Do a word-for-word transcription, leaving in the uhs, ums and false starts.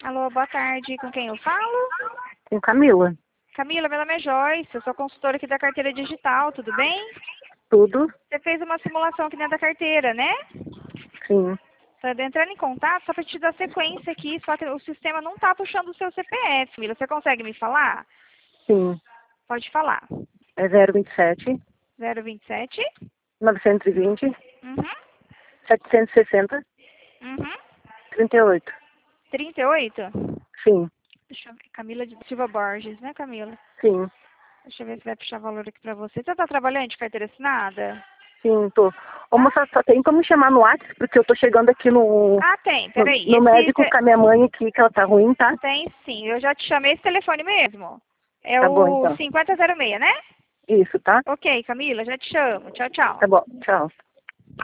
Alô, boa tarde. Com quem eu falo? Com Camila. Camila, meu nome é Joyce. Eu sou consultora aqui da carteira digital, tudo bem? Tudo? Você fez uma simulação aqui dentro da carteira, né? Sim. Tá entrando em contato só para te dar sequência aqui, só que o sistema não tá puxando o seu C P F, Camila. Você consegue me falar? Sim. Pode falar. É zero vinte e sete, zero vinte e sete. novecentos e vinte, Uhum. setecentos e sessenta, Uhum. trinta e oito. trinta e oito? Sim. Deixa eu ver. Camila de Silva Borges, né, Camila? Sim. Deixa eu ver se vai puxar valor aqui pra você. Você tá trabalhando de carteira assinada? Sim, tô. Ô, Tá? moça, só tem como chamar no WhatsApp, porque eu tô chegando aqui no, Ah, tem. no, Peraí. no Esse médico te- com a minha mãe aqui, que ela tá ruim, tá? tem sim. Eu já te chamei esse telefone mesmo. É Tá bom, o então. cinquenta zero seis, né? Isso, tá? Ok, Camila, já te chamo. Tchau, tchau. Tá bom. Tchau.